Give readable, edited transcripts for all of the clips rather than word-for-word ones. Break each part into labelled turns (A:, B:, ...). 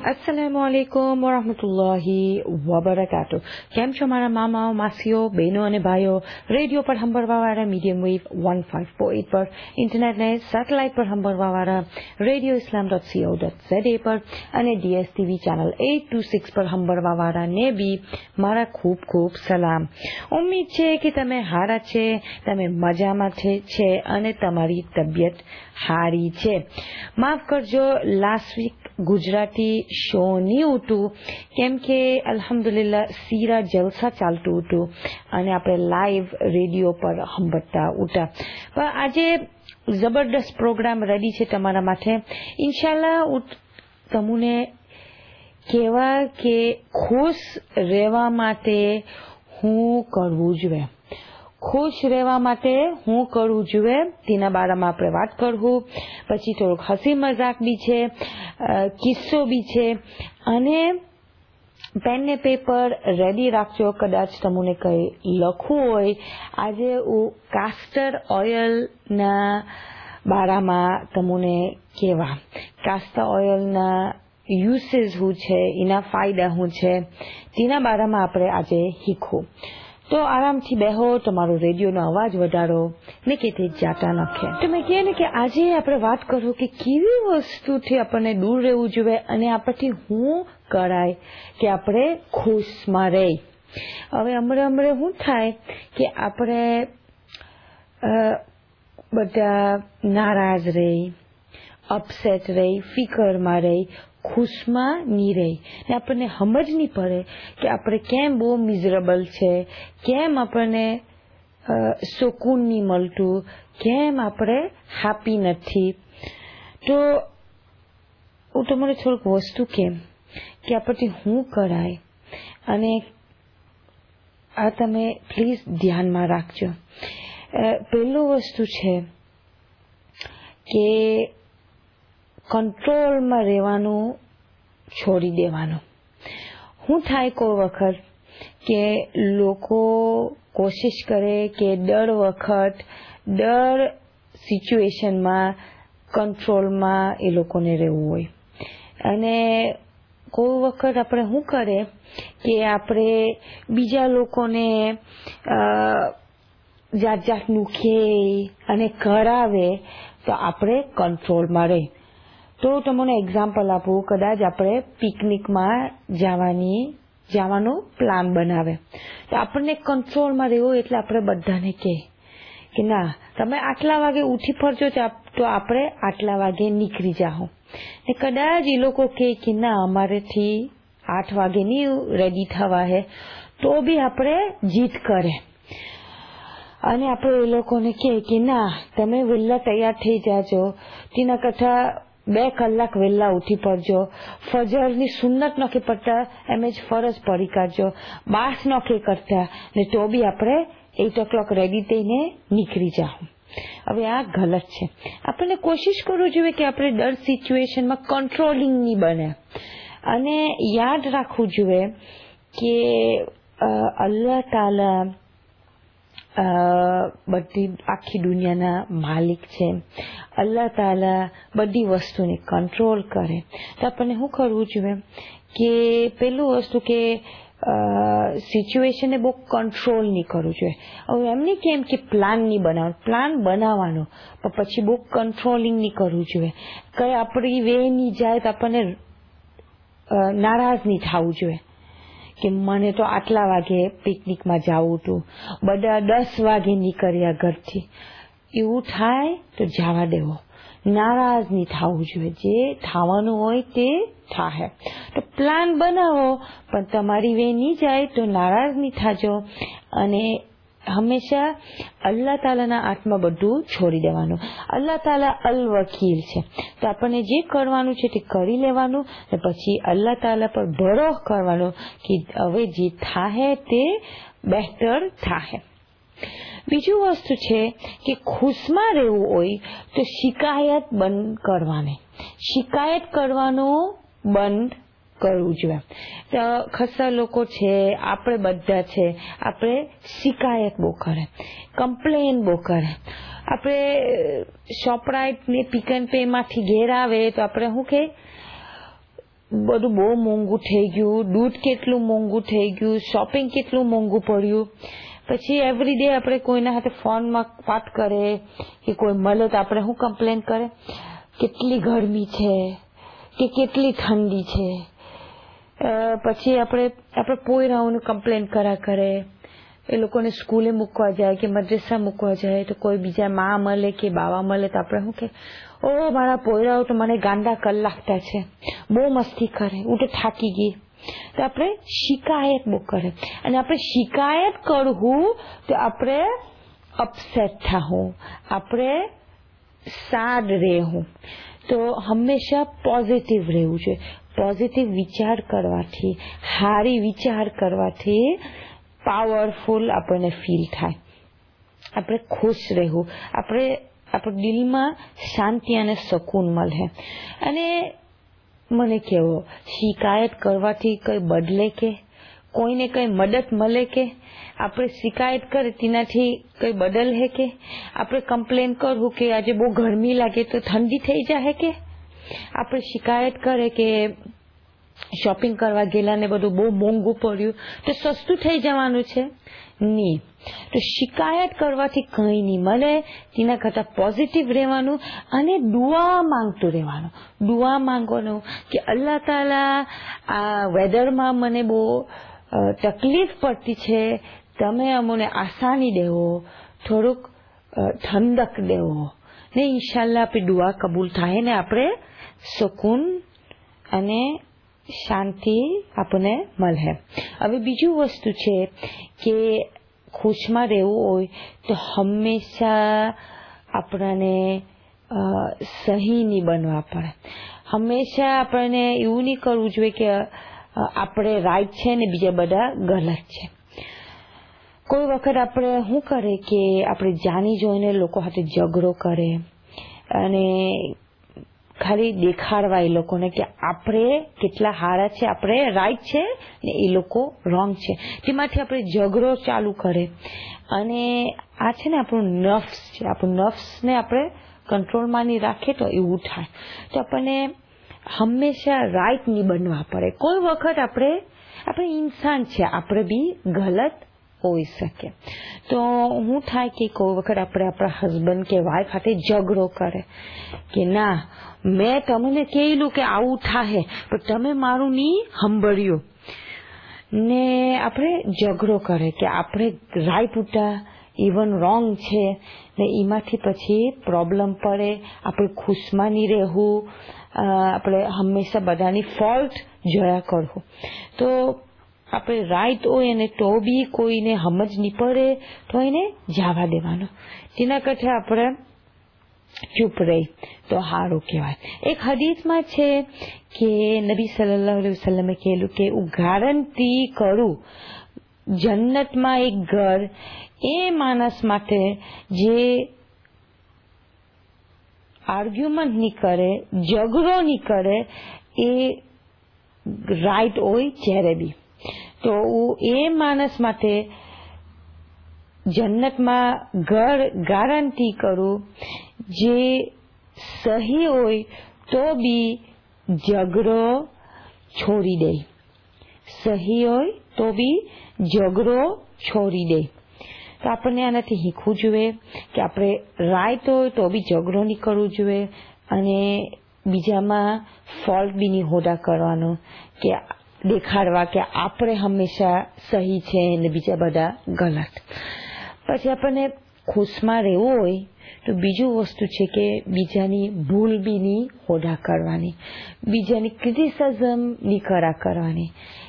A: अस्सलामुअलैकुम वरहमतुल्लाहि वबरकातुह। કેમ છો મારા મામાઓ, માસીઓ, બહેનો અને ભાઈઓ? રેડિયો પર સાંભળવાવાળા મીડિયમ વેવ 1548 પર, ઇન્ટરનેટને સેટેલાઇટ પર સાંભળવાવાળા રેડિયો islam.co.za પર અને DSTV ચેનલ 826 પર સાંભળવાવાળાને બી મારા ખૂબ ખૂબ સલામ. ઉમ્મીદ છે કે તમે હારા છે, તમે મજામાં છે અને તમારી તબિયત હારી છે. માફ કરજો, લાસ્ટ વીક ગુજરાતી શો નહીં હતું કેમ કે અલ્હમ્દુલિલ્લાહ સીરા જલસા ચાલતું હતું અને આપણે લાઈવ રેડિયો પર સાંભળતા હતા. પણ આજે જબરદસ્ત પ્રોગ્રામ રેડી છે તમારા માટે. ઇન્શાલ્લાહ તમને કહેવા કે ખુશ રહેવા માટે હું કરવું જોઈએ, ખુશ રહેવા માટે હું કરવું જોઈએ તેના બારામાં આપણે વાત કરવું. પછી થોડુંક હસી મજાક બી છે, કિસ્સો બી છે અને પેન ને પેપર રેડી રાખજો. કદાચ તમને કંઈ લખવું હોય. આજે હું કાસ્ટર ઓઇલના બારામાં તમને કહેવા, કાસ્ટર ઓઇલના યુસીસ શું છે, એના ફાયદા શું છે તેના બારામાં આપણે આજે શીખવું. તો આરામથી બેહો, તમારો રેડિયોનો અવાજ વધારો ને કેતે જાતા નખે. તો મેં કહે ને કે આજે આપણે વાત કરો કે કેવી વસ્તુથી આપણને દૂર રહેવું જોઈએ અને આપણથી શું કરાય કે આપણે ખુશમાં રહી. હવે હમણાં શું થાય કે આપણે બધા નારાજ રહી, અપસેટ રહી, ફિકરમાં રહી, ખુશમાં નહીં રહી ને આપણને સમજ નહીં પડે કે આપણે કેમ બહુ મિઝરેબલ છે, કેમ આપણને સુકૂન નહીં મળતું, કેમ આપણે હેપી નથી. તો હું તમને થોડુંક વસ્તુ કેમ કે આપણથી શું કરાય અને આ તમે પ્લીઝ ધ્યાનમાં રાખજો. પહેલું વસ્તુ છે કે કંટ્રોલમાં રહેવાનું છોડી દેવાનું. શું થાય કોઈ વખત કે લોકો કોશિશ કરે કે દર સિચ્યુએશનમાં કંટ્રોલમાં એ લોકોને રહેવું હોય અને કોઈ વખત આપણે શું કરે કે આપણે બીજા લોકોને જાત જાતનું કહે અને કરાવે તો આપણે કંટ્રોલમાં રહે. તો તમને એક્ઝામ્પલ આપું, કદાચ આપણે પિકનિકમાં જવાનો પ્લાન બનાવે તો આપણને કંટ્રોલમાં રહેવું એટલે આપણે બધાને કહે કે ના તમે આટલા વાગે ઉઠી પડજો તો આપણે આટલા વાગે નીકળી જાઓ. ને કદાચ એ લોકો કહે કે ના અમારેથી 8 વાગે નહીં રેડી થવા હે તો બી આપણે જીદ કરે અને આપણે એ લોકોને કહે કે ના તમે વહેલા તૈયાર થઈ જાજો, તેના કરતાં 2 કલાક વહેલા ઉઠી પડજો, ફજરની સુન્નત નોખી પડતા એમ જ ફરજ પડી કાઢજો, બાસ નોખી કરતા ને તો બી આપણે 8 o'clock રેડી થઈને નીકળી જાઓ. હવે આ ગલત છે. આપણને કોશિશ કરવું જોઈએ કે આપણે દર સિચ્યુએશનમાં કંટ્રોલિંગ નહીં બને અને યાદ રાખવું જોઈએ કે અલ્લાહ તાલા બધી આખી દુનિયાના માલિક છે. અલ્લાહ તાલા બધી વસ્તુને કંટ્રોલ કરે. તો આપણને શું કરવું જોઈએ કે પેલું વસ્તુ કે સિચ્યુએશનને બહુ કંટ્રોલ નહીં કરવું જોઈએ. હવે એમ નહીં કેમ કે પ્લાન નહીં બનાવવાનો, પ્લાન બનાવવાનો પણ પછી બહુ કંટ્રોલિંગ નહીં કરવું જોઈએ. કંઈ આપણી વે નહીં જાય તો આપણને નારાજ નહીં થવું જોઈએ કે મને તો આટલા વાગે પિકનિકમાં જવું હતું, બધા 10 વાગે નીકળ્યા ઘરથી. એવું થાય તો જવા દેવો, નારાજ નહીં થવું જોઈએ. જે થવાનું હોય તે થાય. તો પ્લાન બનાવો પણ તમારી વે નહીં જાય તો નારાજ નહીં થાજો અને હંમેશા અલ્લાહ તાલાના હાથમાં બધું છોડી દેવાનું. અલ્લાહ તાલા અલ વકીલ છે તો આપણને જે કરવાનું છે તે કરી લેવાનું અને પછી અલ્લાહ તાલા પર ભરોસો કરવાનો કે હવે જે થાય તે બહેતર થાય. બીજું વસ્તુ છે કે ખુશમાં રહેવું હોય તો શિકાયત બંધ કરવાની, શિકાયત કરવાનું બંધ કરવું જોઈએ. તો ખાસા લોકો છે, આપણે બધા છે, આપણે શિકાયત બહુ કરે, કમ્પ્લેન બહુ કરે. આપણે શોપરાઇટ ને પિક એન્ડ પે માંથી ઘેર આવે તો આપણે શું કે બધું બહુ મોંઘું થઈ ગયું, દૂધ કેટલું મોંઘું થઈ ગયું, શોપિંગ કેટલું મોંઘું પડ્યું. પછી એવરીડે આપણે કોઈના સાથે ફોનમાં વાત કરે કે કોઈ મળે તો આપણે શું કમ્પ્લેન કરે, કેટલી ગરમી છે કે કેટલી ઠંડી છે. પછી આપણે પોયરાઓને કમ્પ્લેન કરે, એ લોકોને સ્કૂલે મૂકવા જાય કે મદ્રેસા મૂકવા જાય તો કોઈ બીજા માં મળે કે બાવા મળે તો આપણે શું કે, ઓ મારા પોયરાઓ તો મને ગાંડા કરી લાગતા છે, બહુ મસ્તી કરે, હું તો થાકી ગઈ. તો આપણે શિકાયત બહુ કરે, અને આપણે શિકાયત કરવું તો આપણે અપસેટ થવું, આપણે સાડ રહેવું. તો હંમેશા પોઝિટિવ રહેવું છે. પોઝિટિવ વિચાર કરવાથી, સારી વિચાર કરવાથી પાવરફુલ આપણને ફીલ થાય, આપણે ખુશ રહેવું, આપણે દિલમાં શાંતિ અને સુકૂન મળે. અને મને કેવો, શિકાયત કરવાથી કઈ બદલે કે કોઈને કઈ મદદ મળે કે? આપણે શિકાયત કરે તેનાથી કઈ બદલ હે કે? આપણે કમ્પ્લેન કરવું કે આજે બહુ ગરમી લાગે તો ઠંડી થઈ જાય કે? આપણે શિકાયત કરે કે શોપિંગ કરવા ગયેલા ને બધું બહુ મોંઘું પડ્યું તો સસ્તું થઈ જવાનું છે? નહીં. તો શિકાયત કરવાથી કંઈ નહીં મળે. તેના કરતાં પોઝિટિવ રહેવાનું અને દુઆ માંગતું રહેવાનું. દુઆ માંગવાનું કે અલ્લાહ તાલા આ વેધરમાં મને બહુ તકલીફ પડતી છે, તમે અમને આસાની દેવો, થોડુંક ઠંડક દેવો ને ઇન્શાલ્લાહ આપણી દુઆ કબૂલ થાય ને આપણે સુકૂન અને શાંતિ આપણને મળે. હવે બીજું વસ્તુ છે કે ખુશમાં રહેવું હોય તો હંમેશા આપણને સહી નહીં બનવા પડે. હંમેશા આપણને એવું નહીં કરવું જોઈએ કે આપણે રાઈટ છે ને બીજા બધા ગલત છે. કોઈ વખત આપણે શું કરે કે આપણે જાણી જોઈને લોકો સાથે ઝઘડો કરે અને ખાલી દેખાડવા એ લોકોને કે આપણે કેટલા સારા છે, આપણે રાઈટ છે ને એ લોકો રોંગ છે. તેમાંથી આપણે ઝઘડો ચાલુ કરે અને આ છે ને આપણું નફ્સ છે. આપણું નફ્સને આપણે કંટ્રોલમાં નહીં રાખીએ તો એવું થાય. તો આપણને હંમેશા રાઈટ નહીં બનવા પડે. કોઈ વખત આપણે ઇન્સાન છે, આપણે બી ગલત હોઈ શકે. તો હું થાય કે કોઈ વખત આપણે આપણા હસબન્ડ કે વાઈફ સાથે ઝઘડો કરે કે ના મેં તમને કહેલું કે આવું થાય પણ તમે મારું નહીં સાંભળ્યું ને આપણે ઝઘડો કરે કે આપણે રાઈટ ઉઠા ઇવન રોંગ છે ને એમાંથી પછી પ્રોબ્લેમ પડે. આપણે ખુશમાં નહીં રહેવું, આપણે હંમેશા બધાની ફોલ્ટ જોયા કરવું. તો આપણે રાઈટ હોય અને તો બી કોઈને સમજ નહીં પડે તો એને જવા દેવાનો. તેના કરતાં આપણે ચૂપ રહી તો સારું કહેવાય. એક હદીસમાં છે કે નબી સલ્લલ્લાહુ અલૈહિ વસલ્લમે કહેલું કે હું ગારંટી કરું જન્નતમાં એક ઘર એ માણસ માટે જે આર્ગ્યુમેન્ટ નહીં કરે, ઝઘડો નહીં કરે, એ રાઈટ હોય જ્યારે બી. તો હું એ માણસ માટે જન્નતમાં ઘર ગારંટી કરું જે સહી હોય તો બી ઝઘડો છોડી દે. સહી હોય તો બી ઝઘડો છોડી દે. તો આપણને આનાથી શીખવું જોઈએ કે આપણે રાઈટ હોય તો બી ઝઘડો નહીં કરવું જોઈએ અને બીજામાં ફોલ્ટ બી નહીં હોદા કરવાનો કે દેખાડવા કે આપણે હંમેશા સહી છે અને બીજા બધા ગલત. પછી આપણને ખુશમાં રહેવું હોય તો બીજું વસ્તુ છે કે બીજાની ભૂલ બી નહીં હોદા કરવાની, બીજાની ક્રિટિસિઝમ નહીં કરવાની,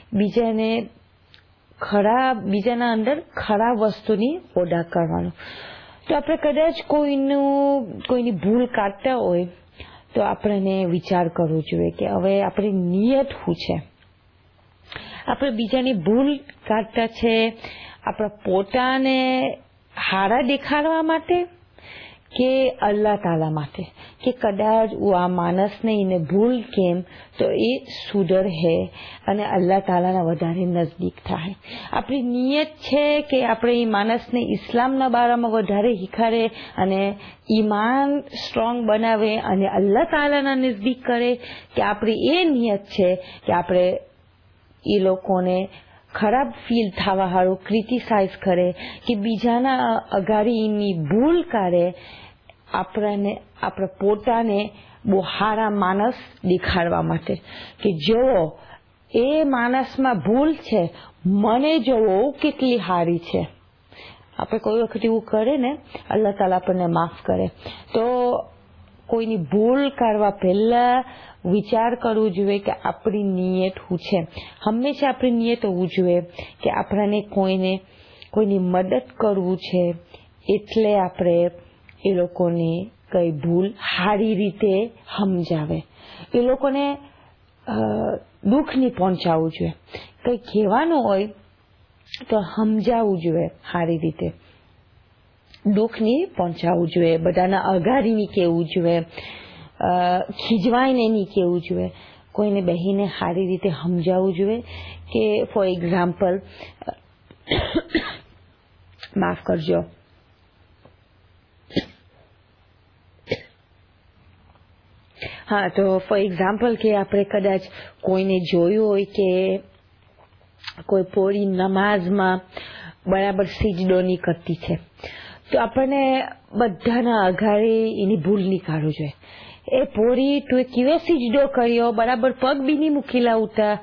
A: બીજાના અંદર ખરાબ વસ્તુની હોદા કરવાનું. તો આપણે કદાચ કોઈની ભૂલ કાઢતા હોય તો આપણને વિચાર કરવો જોઈએ કે હવે આપણી નિયત શું છે. આપણે બીજાની ભૂલ કાઢતા છે આપણા પોતાને હારા દેખાડવા માટે કે અલ્લાહ તાલા માટે કે કદાચ આ માણસને એને ભૂલ કેમ તો એ સુધરે અને અલ્લાહ તાલાના વધારે નજદીક થાય. આપણી નિયત છે કે આપણે એ માણસને ઇસ્લામના બારામાં વધારે શીખાડે અને ઈમાન સ્ટ્રોંગ બનાવે અને અલ્લાહ તાલાના નજદીક કરે કે આપણી એ નિયત છે કે આપણે એ લોકોને ખરાબ ફીલ થવા હારું ક્રિટિસાઇઝ કરે કે બીજાના અગાડીની ભૂલ કાઢે, આપણે પોતાને બહુ સારા માણસ દેખાડવા માટે કે જો એ માણસમાં ભૂલ છે, મને જોવો કેટલી સારી છે. આપણે કોઈ વખત એવું કરે ને, અલ્લાહ તાલા આપણને માફ કરે, તો કોઈની ભૂલ કાઢવા પહેલા વિચાર કરવો જોઈએ કે આપણી નિયત શું છે. હંમેશા આપણી નિયત હોવું જોઈએ કે આપણને કોઈની મદદ કરવું છે, એટલે આપણે એ લોકોને કઈ ભૂલ સારી રીતે સમજાવે, એ લોકોને દુઃખ નહીં પહોંચાડવું જોઈએ. કઈ કહેવાનું હોય તો સમજાવવું જોઈએ સારી રીતે, દુઃખ નહીં પહોંચાડવું જોઈએ, બધાના અગાડી નહીં કહેવું જોઈએ, ખીજવાઈને નહીં કહેવું જોઈએ. કોઈને બહેને સારી રીતે સમજાવવું જોઈએ કે ફોર એક્ઝામ્પલ, માફ કરજો, હા, તો ફોર એક્ઝામ્પલ કે આપણે કદાચ કોઈને જોયું હોય કે કોઈ પોરી નમાઝમાં બરાબર સિજદો નહીં કરતી છે, તો આપણને બધાના અઘાડી એની ભૂલ નહીં કાઢવું જોઈએ. એ પોરી તું કેવો સિજદો કર્યો, બરાબર પગ બી નહીં મૂકી લાવતા,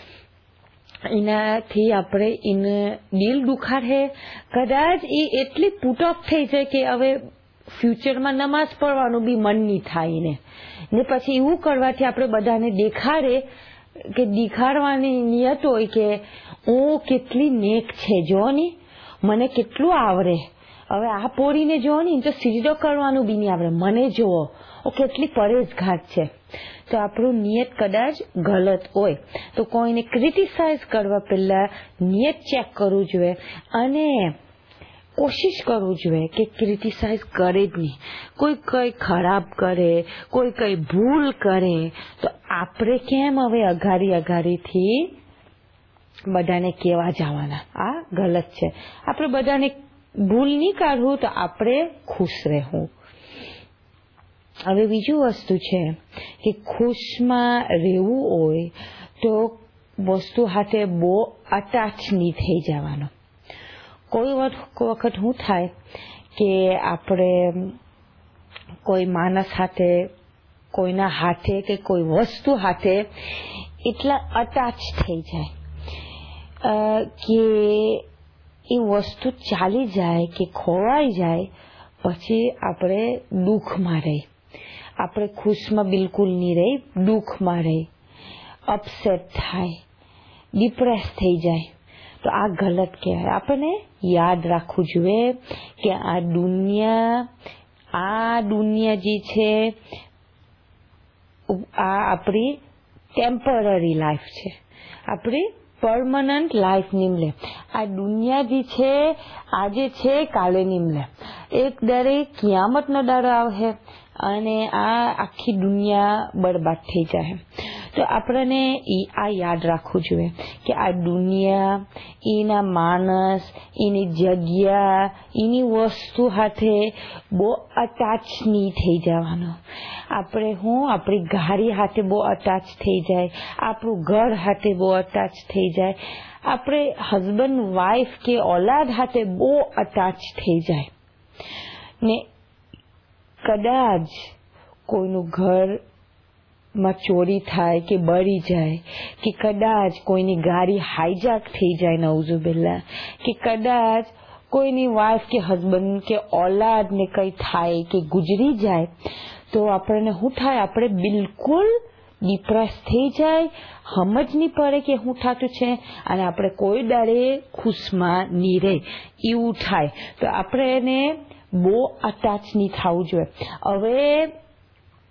A: એનાથી આપણે એને દિલ દુખાડે. કદાચ એ એટલી પુટ ઓફ થઈ જાય કે હવે ફ્યુચરમાં નમાઝ પઢવાનું બી મન નહીં થાય ને પછી એવું કરવાથી આપણે બધાને દેખાડવાની નિયત હોય કે હું કેટલી નેક છે, જો ને મને કેટલું આવડે. હવે આ પોરીને જો ને તો સિજદો કરવાનું બી નહીં આવડે, મને જોવો કેટલી પરેશગાર છે. તો આપણું નિયત કદાચ ગલત હોય તો કોઈને ક્રિટિસાઇઝ કરવા પહેલા નિયત ચેક કરવું જોઈએ અને કોશિશ કરવું જોઈએ કે ક્રિટિસાઇઝ કરે જ નહીં. કોઈ કઈ ખરાબ કરે, કોઈ કઈ ભૂલ કરે તો આપણે કેમ હવે અઘાડીથી બધાને કહેવા જવાના, આ ગલત છે. આપણે બધાને ભૂલ નહીં કાઢવું તો આપણે ખુશ રહેવું. હવે બીજું વસ્તુ છે કે ખુશમાં રહેવું હોય તો વસ્તુ સાથે બહુ અટેચ નહીં થઈ જવાનો. કોઈ વખત શું થાય કે આપણે કોઈ માણસ સાથે, કોઈના હાથે કે કોઈ વસ્તુ હાથે એટલા અટેચ થઈ જાય કે એ વસ્તુ ચાલી જાય કે ખોવાઈ જાય, પછી આપણે દુઃખમાં રહી, આપણે ખુશમાં બિલકુલ નહીં રહી, દુઃખમાં રહી, અપસેટ થાય, ડિપ્રેસ થઈ જાય. તો આ ગલત કહેવાય. આપણને યાદ રાખવું જોઈએ કે આ દુનિયા જે છે આ આપણી ટેમ્પરરી લાઈફ છે, આપણી પરમનન્ટ લાઈફ નિમલે. આ દુનિયા જે છે આજે છે કાલે નિમલે, એક દરેક કિયામતનો દાડો આવે અને આ આખી દુનિયા બરબાદ થઈ જાય. તો આપણને આ યાદ રાખવું જોઈએ કે આ દુનિયા, એના માણસ, એની જગ્યા, એની વસ્તુ સાથે બહુ અટેચ નહીં થઈ જવાનો. આપણે આપણી ગાડી સાથે બહુ અટેચ થઈ જાય, આપણું ઘર સાથે બહુ અટેચ થઈ જાય, આપણે હસબન્ડ વાઈફ કે ઓલાદ સાથે બહુ અટેચ થઈ જાય ને કદાચ કોઈનું ઘરમાં ચોરી થાય કે બળી જાય કે કદાચ કોઈની ગાડી હાઈજેક થઈ જાય નઉઝુબિલ્લા, કે કદાચ કોઈની વાઈફ કે હસબન્ડ કે ઓલાદને કંઈ થાય કે ગુજરી જાય, તો આપણને શું થાય, આપણે બિલકુલ ડિપ્રેસ થઈ જાય, સમજ નહીં પડે કે શું થતું છે અને આપણે કોઈ દાડે ખુશમાં નહીં રહે, એવું થાય. તો આપણે એને બહુ અટેચ નહીં થવું જોઈએ. હવે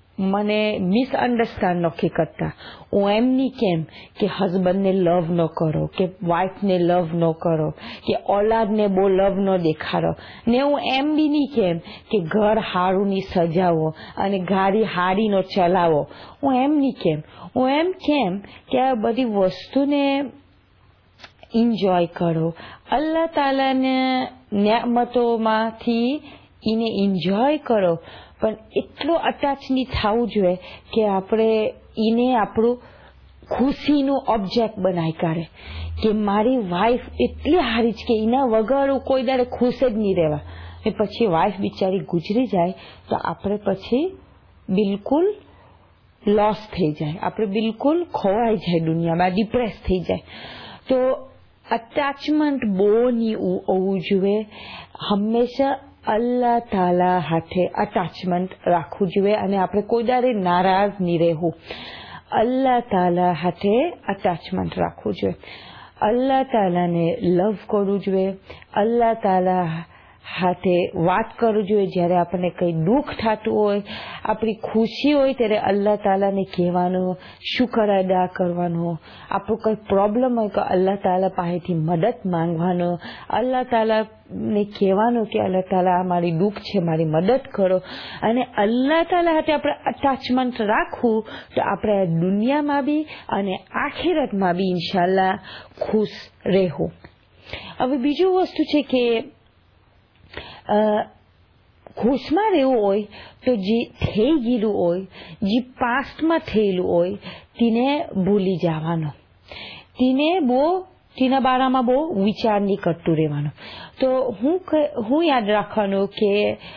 A: મને મિસઅન્ડરસ્ટેન્ડ નથી કરતા. હું એમ નહીં કેમ કે હસબન્ડને લવ ન કરો, કે વાઇફને લવ ન કરો, કે ઓલાદને બહુ લવ ન દેખાડો. ને હું એમ બી નહીં કેમ કે ઘર હારું ની સજાવો અને ગાડી હારી નો ચલાવો. હું એમ નહીં કેમ. હું એમ કેમ કે આ બધી વસ્તુને એન્જોય કરો. અલ્લાહ તાલાના નેમતોમાંથી એને એન્જોય કરો, પણ એટલો અટેચ નહીં થવું જોઈએ કે આપણે એને આપણું ખુશીનું ઓબ્જેક્ટ બનાવી કાઢે કે મારી વાઈફ એટલી હારી છે કે એના વગર હું કોઈ દાડે ખુશ જ નહીં રહેવા. ને પછી વાઈફ બિચારી ગુજરી જાય તો આપણે પછી બિલકુલ લોસ થઈ જાય, આપણે બિલકુલ ખોવાઈ જાય દુનિયામાં, ડિપ્રેસ થઈ જાય. તો અટેચમેન્ટ બહુ નહીં હોવું જોઈએ. હંમેશા અલ્લાહ તાલા હાથે અટેચમેન્ટ રાખવું જોઈએ અને આપણે કોઈ દાડે નારાજ નહીં રહેવું. અલ્લાહ તાલા હાથે અટેચમેન્ટ રાખવું જોઈએ. અલ્લાહ તાલાને લવ કરવું જોઈએ. અલ્લાહ તાલા હાથે વાત કરવું જોઈએ. જ્યારે આપણને કંઈ દુઃખ થતું હોય, આપણી ખુશી હોય, ત્યારે અલ્લાહ તાલાને કહેવાનું, શુક્ર અદા કરવાનો. આપણું કંઈ પ્રોબ્લેમ હોય તો અલ્લાહ તાલા પાસેથી મદદ માંગવાનો. અલ્લાહ તાલાને કહેવાનું કે અલ્લાહ તાલા આ મારી દુઃખ છે, મારી મદદ કરો. અને અલ્લાહ તાલા હાથે આપણે અટેચમેન્ટ રાખવું તો આપણે દુનિયામાં બી અને આખિરતમાં બી ઇન્શાલ્લાહ ખુશ રહેવું. હવે બીજું વસ્તુ છે કે ખુશમાં રહેવું હોય તો જે થઈ ગયેલું હોય, જે પાસ્ટમાં થયેલું હોય તેને ભૂલી જવાનું. તેના બારામાં બહુ વિચાર નહીં કરતું રહેવાનું. તો હું યાદ રાખવાનું કે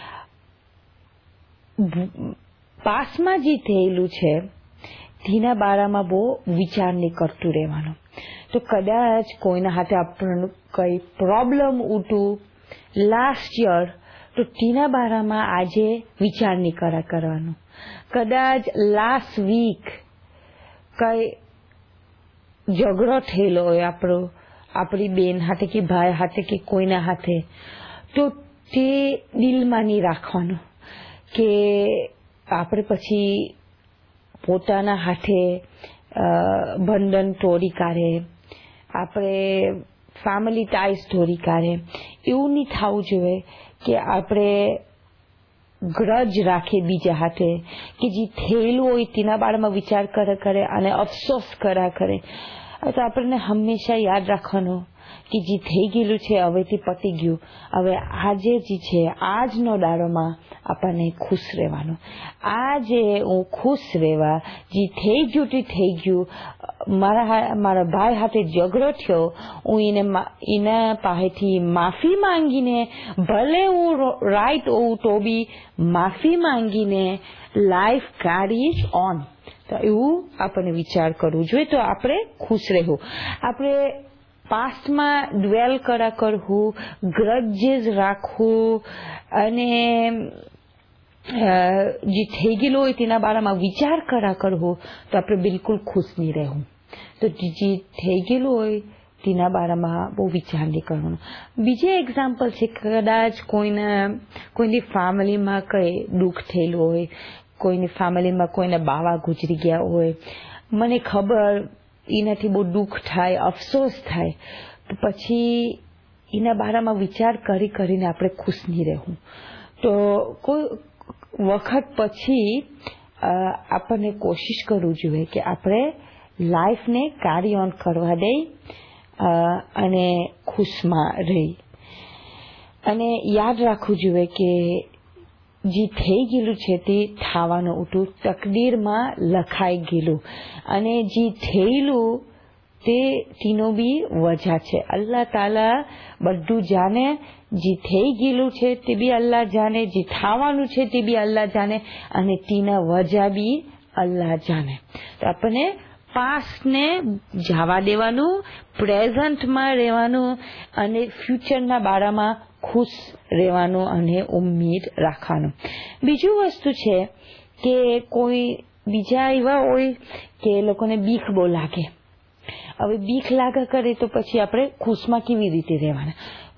A: પાસ્ટમાં જે થયેલું છે તેના બારામાં બહુ વિચાર નહીં કરતું રહેવાનું. તો કદાચ કોઈના હાથે આપણને કંઈ પ્રોબ્લેમ ઉઠું લાસ્ટ યર, તો તેના બારામાં આજે વિચાર નહીં કરવાનું. કદાચ લાસ્ટ વીક કંઈ ઝઘડો થયેલો હોય આપણી બેન હાથે કે ભાઈ હાથે કે કોઈના હાથે, તો તે દિલમાં નહીં રાખવાનું કે આપણે પછી પોતાના હાથે બંધન તોડી કાઢે, આપણે ફેમિલી ટાઈઝ તોડી કાઢે. એવું નહીં થવું જોઈએ કે આપણે ગ્રજ રાખે બીજા હાથે, કે જે થયેલું હોય તેના બારામાં વિચાર કરે અને અફસોસ કરે. તો આપણને હંમેશા યાદ રાખવાનું કે જે થઈ ગયેલું છે હવે તે પતી ગયું. હવે આજે જે છે આજનો દાડોમાં આપણને ખુશ રહેવાનું. આજે હું ખુશ રહેવા, જે થઈ ગયું તે થઈ ગયું. મારા ભાઈ હાથે ઝઘડો થયો, હું એના પાસેથી માફી માંગીને, ભલે હું રાઈટ હોઉં તો બી માફી માંગીને લાઈફ કેરીઝ ઓન. તો એવું આપણને વિચાર કરવું જોઈએ. તો આપણે ખુશ રહેવું. આપણે પાસ્ટમાં ડ્વેલ કરવું, ગ્રજેસ રાખવું અને જે થઈ ગયેલું હોય તેના બારામાં વિચાર કરવું, તો આપણે બિલકુલ ખુશ નહીં રહેવું. તો જે થઈ ગયેલું હોય તેના બારામાં બહુ વિચાર નહીં કરવાનો. બીજું એક્ઝામ્પલ છે, કદાચ કોઈની ફેમિલીમાં કંઈ દુઃખ થયેલું હોય, કોઈની ફેમિલીમાં કોઈના બાવા ગુજરી ગયા હોય, મને ખબર એનાથી બહુ દુઃખ થાય, અફસોસ થાય. તો પછી એના બારામાં વિચાર કરીને આપણે ખુશ નહીં રહેવું. તો કોઈ વખત પછી આપણને કોશિશ કરવું જોઈએ કે આપણે લાઈફને કેરી ઓન કરવા દઈ અને ખુશમાં રહી. અને યાદ રાખવું જોઈએ કે જે થઈ ગયેલું છે તે થવાનું હતું, તકદીરમાં લખાઈ ગયેલું. અને જે થયેલું તેનો બી વજહ છે. અલ્લાહ તાલા બધું જાણે. જે થઈ ગયેલું છે તે બી અલ્લાહ જાણે, જે થવાનું છે તે બી અલ્લાહ જાણે, અને તેના વજહ બી અલ્લાહ જાણે. તો આપણને પાસ્ટને જવા દેવાનું, પ્રેઝન્ટમાં રહેવાનું અને ફ્યુચરના બારામાં ખુશ રહેવાનું અને ઉમ્મીદ રાખવાનું. બીજું વસ્તુ છે કે કોઈ બીજા એવા હોય કે લોકોને બીક બહુ લાગે. હવે બીક લાગા કરે તો પછી આપણે ખુશમાં કેવી રીતે રહેવાના?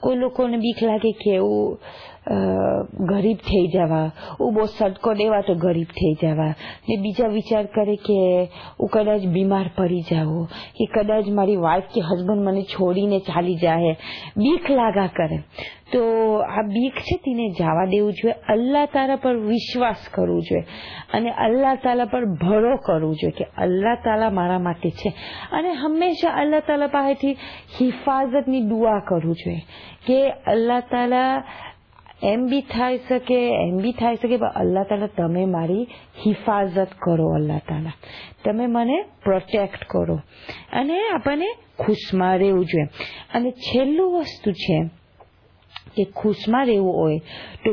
A: કોઈ લોકોને બીક લાગે કે હું ગરીબ થઈ જવા, હું બહુ સદકો દેવા તો ગરીબ થઈ જવા, ને બીજા વિચાર કરે કે હું કદાચ બીમાર પડી જાઉં, કે કદાચ મારી વાઈફ કે હસબન્ડ મને છોડીને ચાલી જાય, બીક લાગા કરે. તો આ બીક છે તેને જવા દેવું જોઈએ. અલ્લાહ તાલા પર વિશ્વાસ કરવું જોઈએ અને અલ્લાહ તાલા પર ભરો કરવું જોઈએ કે અલ્લાહ તાલા મારા માટે છે. અને હંમેશા અલ્લાહ તાલા પાસેથી હિફાજતની દુઆ કરવું જોઈએ કે અલ્લાહ તાલા એમ બી થઈ શકે પણ અલ્લાહ તાલા તમે મારી હિફાજત કરો, અલ્લાહ તાલા તમે મને પ્રોટેક્ટ કરો. અને આપણને ખુશમાં રહેવું જોઈએ. અને છેલ્લું વસ્તુ છે કે ખુશમાં રહેવું હોય તો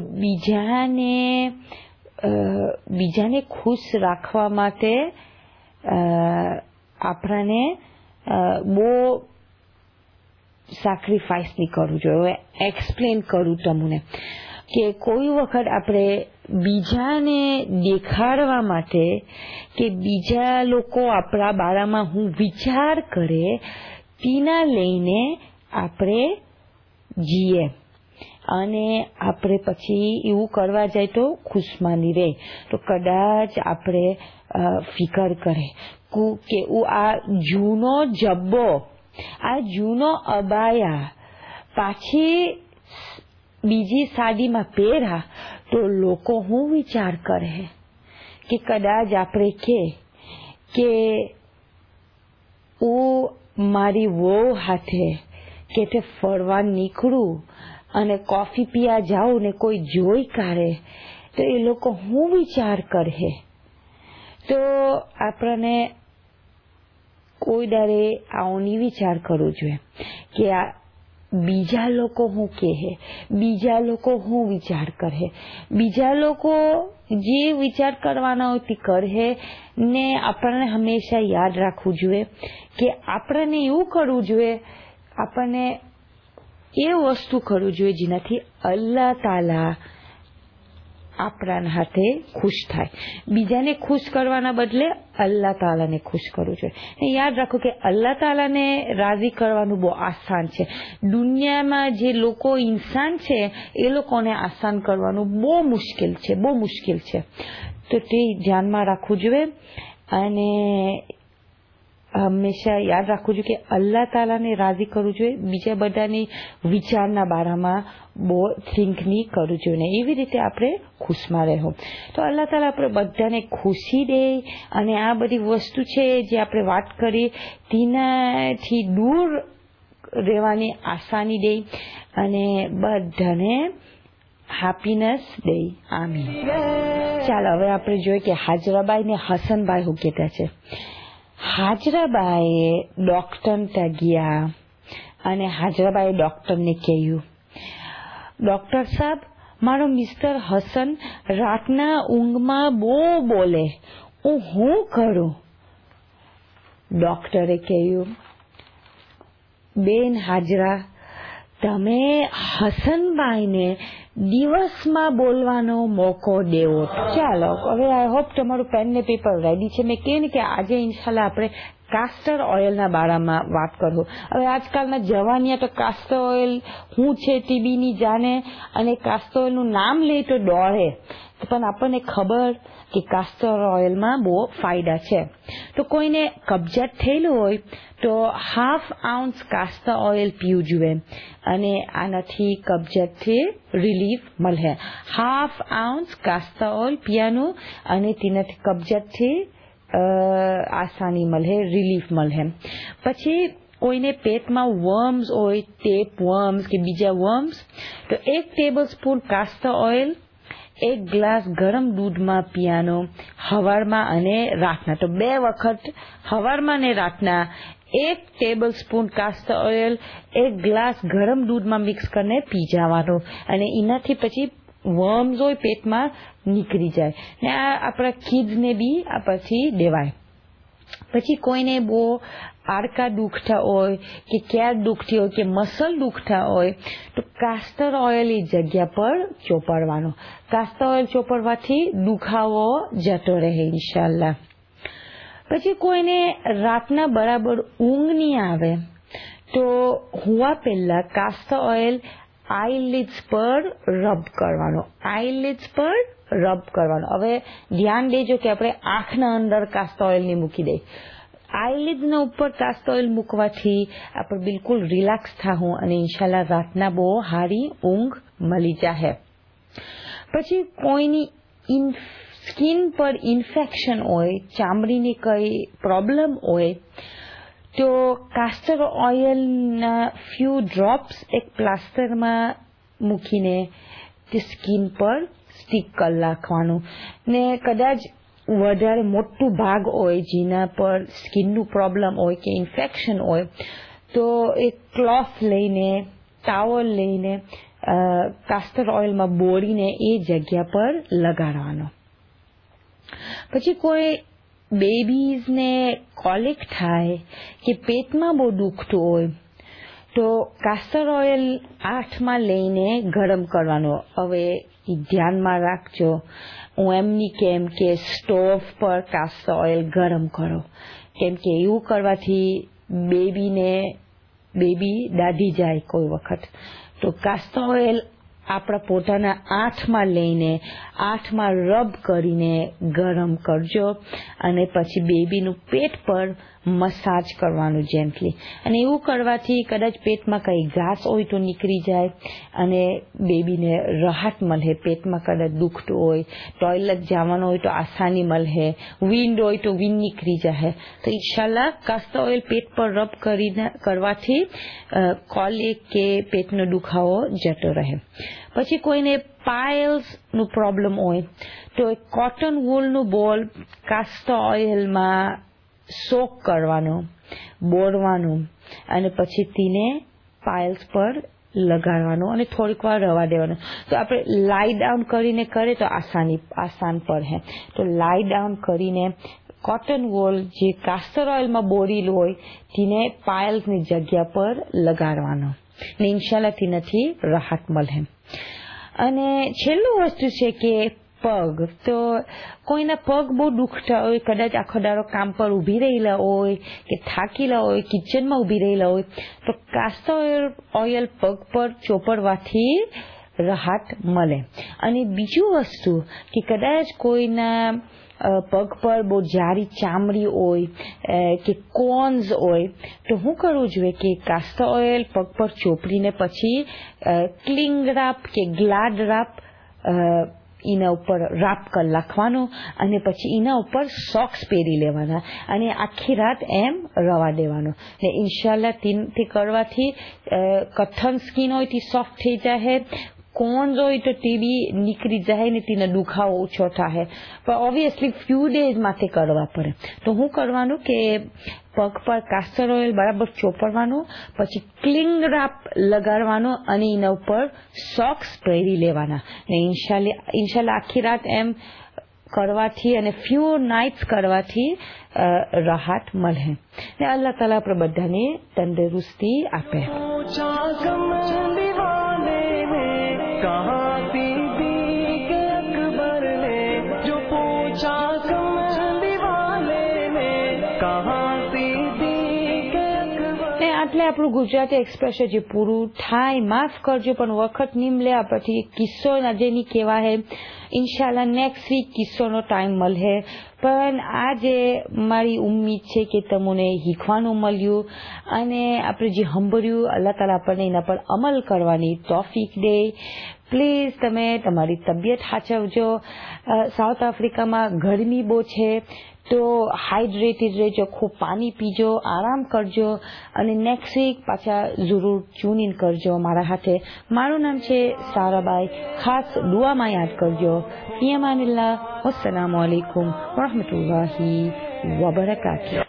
A: બીજાને ખુશ રાખવા માટે આપણને બહુ સેક્રિફાઈસ નહીં કરવું જોઈએ. એક્સપ્લેન કરું તમને કે કોઈ વખત આપણે બીજાને દેખાડવા માટે કે બીજા લોકો આપણા બારામાં હું વિચાર કરે તેના લઈને આપણે જીએ અને આપણે પછી એવું કરવા જાય તો ખુશમાની રહે તો કદાચ આપણે ફિકર કરે કે હું આ જૂનો જબ્બો, આ જૂનો અબાયા પાછી બીજી સાડીમાં પહેરા તો લોકો શું વિચાર કરે કે કદાચ આપણે કે હું મારી વહુ હાથે કે તે ફરવા નીકળું અને કોફી પીવા જાઉં ને કોઈ જોઈ કાઢે તો એ લોકો શું વિચાર કરે. તો આપણને કોઈ દાડે આવું નહીં વિચાર કરવો જોઈએ કે આ બીજા લોકો શું કહે, બીજા લોકો શું વિચાર કરે. બીજા લોકો જે વિચાર કરવાના હોય તે કરે ને આપણને હંમેશા યાદ રાખવું જોઈએ કે આપણને એવું કરવું જોઈએ, આપણને એ વસ્તુ કરવું જોઈએ જેનાથી અલ્લાહ તાલા આપણા હાથે ખુશ થાય. બીજાને ખુશ કરવાના બદલે અલ્લાહ તાલાને ખુશ કરવું જોઈએ. ને યાદ રાખો કે અલ્લાહ તાલાને રાજી કરવાનું બહુ આસાન છે. દુનિયામાં જે લોકો ઇન્સાન છે એ લોકોને આસાન કરવાનું બહુ મુશ્કેલ છે. તો તે ધ્યાનમાં રાખવું જોઈએ અને હંમેશા યાદ રાખવું જોઈએ કે અલ્લાહ તાલાને રાજી કરવું જોઈએ. બીજા બધાની વિચારના બારામાં બહુ થિંક નહીં કરવું જોઈએ ને એવી રીતે આપણે ખુશમાં રહેવું. તો અલ્લાહ તાલા આપણે બધાને ખુશી દે અને આ બધી વસ્તુ છે જે આપણે વાત કરી તેનાથી દૂર રહેવાની આસાની દે અને બધાને હેપીનેસ દે. આમીન. ચાલો હવે આપણે જોઈએ કે હાજરાબાઈ ને હસનભાઈ શું કહેતા છે. હાજરાબાઈએ ડોક્ટર ત્યાં ગયા અને હાજરાબાઈએ ડોક્ટરને કહ્યું, ડોક્ટર સાહેબ મારો મિસ્ટર હસન રાતના ઊંઘમાં બહુ બોલે, હું શું કરું? ડોક્ટરે કહ્યું, બેન હાજરા તમે હસનભાઈને દિવસમાં બોલવાનો મોકો દેવો. ચાલો હવે આઈ હોપ તમારું પેન ને પેપર રેડી છે. મેં કહ્યું ને કે આજે ઇન્શાલ્લાહ આપણે કાસ્ટર ઓઇલના બારામાં વાત કરું. હવે આજકાલના જવાનિયા તો કાસ્ટર ઓઇલ શું છે તે બી નહીં જાણે અને કાસ્ટર ઓઇલનું નામ લે તો દોડે, પણ આપણને ખબર કે કાસ્ટર ઓઇલમાં બહુ ફાયદા છે. તો કોઈને કબજિયાત થયેલું હોય તો 1/2 ounce કાસ્ટર ઓઇલ પીવું જોઈએ અને આનાથી કબજિયાતથી રિલીફ મળે. 1/2 ounce કાસ્ટર ઓઇલ પીવાનું અને તેનાથી કબજિયાતથી આસાની મળે, રિલીફ મળે. પછી કોઈને પેટમાં વર્મ્સ હોય, ટેપ વર્મ્સ કે બીજા વર્મ્સ, તો 1 ટેબલસ્પૂન કાસ્ટર ઓઇલ 1 ગ્લાસ ગરમ દૂધમાં પીવાનો સવારમાં અને રાતના. તો 2 વખત સવારમાં અને રાતના 1 ટેબલસ્પૂન કાસ્ટર ઓઇલ 1 ગ્લાસ ગરમ દૂધમાં મિક્સ કરીને પી જવાનું અને એનાથી પછી વર્મ્સ હોય પેટમાં નીકળી જાય ને આ આપણા કિડ્સને બી આ પછી દેવાય. પછી કોઈને બહુ હાડકા દુખતા હોય કે ક્યાર દુખતી હોય કે મસલ દુખતા હોય તો કાસ્ટર ઓઇલ એ જગ્યા પર ચોપડવાનો. કાસ્ટર ઓઇલ ચોપડવાથી દુખાવો જતો રહે ઇન્શાલ્લાહ. પછી કોઈને રાતના બરાબર ઊંઘ નહીં આવે તો હુવા પહેલા કાસ્ટર ઓઇલ આઈલિડ્સ પર રબ કરવાનો, આઈલિડ્સ પર રબ કરવાનો. હવે ધ્યાન દેજો કે આપણે આંખના અંદર કાસ્ટર ઓઇલ નહીં મૂકી દઈએ. આઈલિડ્સના ઉપર કાસ્ટર ઓઇલ મૂકવાથી આપણે બિલકુલ રિલેક્સ થાવું અને ઇન્શાલ્લાહ રાતના બહુ સારી ઊંઘ મળી જાય. પછી કોઈની સ્કિન પર ઇન્ફેક્શન હોય, ચામડીની કઈ પ્રોબ્લેમ હોય, તો કાસ્ટર ઓઇલના ફ્યુ ડ્રોપ્સ એક પ્લાસ્ટરમાં મૂકીને તે સ્કિન પર સ્ટીક કરી નાખવાનું. ને કદાચ વધારે મોટું ભાગ હોય જેના પર સ્કિનનું પ્રોબ્લેમ હોય કે ઇન્ફેક્શન હોય, તો એક ક્લોથ લઈને, ટાવલ લઈને કાસ્ટર ઓઇલમાં બોળીને એ જગ્યા પર લગાડવાનો. પછી કોઈ બેબીઝને કોલિક થાય કે પેટમાં બહુ દુખતું હોય, તો કાસ્ટર ઓઇલ 8માં લઈને ગરમ કરવાનો. હવે ધ્યાનમાં રાખજો, હું એમની કેમ કે સ્ટોવ પર કાસ્ટર ઓઇલ ગરમ કરો, કેમ કે એવું કરવાથી બેબી દાઢી જાય કોઈ વખત. તો કાસ્ટર ઓઇલ આપણા પોતાના 8માં લઈને 8માં રબ કરીને ગરમ કરજો અને પછી બેબીનું પેટ પર મસાજ કરવાનું જેન્ટલી. અને એવું કરવાથી કદાચ પેટમાં કઈ ઘાસ હોય તો નીકળી જાય અને બેબીને રાહત મળે. પેટમાં કદાચ દુખતું હોય, ટોયલેટ જવાનું હોય તો આસાની મળે, વિન્ડ હોય તો વિન્ડ નીકળી જાય. તો ઇન્શાલ્લાહ કાસ્ટર ઓઇલ પેટ પર રબ કરવાથી કોલિક કે પેટનો દુખાવો જતો રહે. પછી કોઈને પાઇલ્સનું પ્રોબ્લેમ હોય તો એક કોટન વૂલનું બોલ કાસ્ટર ઓઇલમાં સોક કરવાનો, બોળવાનું અને પછી તેને પાઇલ્સ પર લગાડવાનું અને થોડીક વાર રવા દેવાનું. તો આપણે લાઈ ડાઉન કરીને કરે તો આસાન પડે. તો લાઈ ડાઉન કરીને કોટન વોલ જે કાસ્ટર ઓઇલમાં બોળેલું હોય તેને પાઇલ્સની જગ્યા પર લગાડવાનો ને ઇન્શાલ્લાહ તેનાથી રાહત મળે. અને છેલ્લું વસ્તુ છે કે પગ. તો કોઈના પગ બહુ દુખતા હોય, કદાચ આખો દાડો કામ પર ઊભી રહેલા હોય કે થાકેલા હોય, કિચનમાં ઊભી રહેલા હોય, તો કાસ્ટર ઓઇલ પગ પર ચોપડવાથી રાહત મળે. અને બીજું વસ્તુ કે કદાચ કોઈના પગ પર બહુ જાડી ચામડી હોય કે કોન્સ હોય, તો શું કરવું જોઈએ કે કાસ્ટર ઓઇલ પગ પર ચોપડીને પછી ક્લિંગ રાપ કે ગ્લાડ રાપ એના ઉપર રાપ કરી નાખવાનું અને પછી એના ઉપર સોક્સ પહેરી લેવાના અને આખી રાત એમ રવા દેવાનું. ને ઇન્શાલ્લાહ તે કરવાથી કઠણ સ્કિન હોય તે સોફ્ટ થઈ જાય, કોન્સ હોય તો તે બી નીકળી જાય ને તેનો દુખાવો ઓછો થાય. પણ ઓબ્વિયસલી ફ્યુ ડેઝ માટે કરવા પડે. તો શું કરવાનું કે પગ પર કાસ્ટર ઓઇલ બરાબર ચોપડવાનું, પછી ક્લિંગ રાપ લગાડવાનો અને એના ઉપર સોક્સ પહેરી લેવાના. ને ઇન્શાલ્લાહ આખી રાત એમ કરવાથી અને ફ્યુ નાઇટ્સ કરવાથી રાહત મળે. ને અલ્લાહ તાલા આપણે બધાને તંદુરસ્તી આપે. એટલે આપણું ગુજરાતી એક્સપ્રેસ જે પૂરું થાય, માફ કરજો પણ વખત નીમ લે. પછી કિસ્સો જેની કહેવાય, ઇન્શાલ્લાહ નેક્સ્ટ વીક કિસ્સોનો ટાઈમ મળે. પણ આજે મારી ઉમ્મીદ છે કે તમને શીખવાનું મળ્યું અને આપણે જે સાંભળ્યું અલ્લાહ તાલા આપણને એના પર અમલ કરવાની તૌફીક દે. પ્લીઝ તમે તમારી તબિયત સાચવજો. સાઉથ આફ્રિકામાં ગરમી બહુ છે, તો હાઇડ્રેટેડ રહેજો, ખૂબ પાણી પીજો, આરામ કરજો અને નેક્સ્ટ વીક પાછા જરૂર ટ્યુન ઇન કરજો મારા હાથે. મારું નામ છે સારાબાઈ. ખાસ દુઆમાં યાદ કરજો. ફી અમાનિલ્લાહ. વસ્સલામુ અલૈકુમ વરહમતુલ્લાહિ વબરકાતુહુ.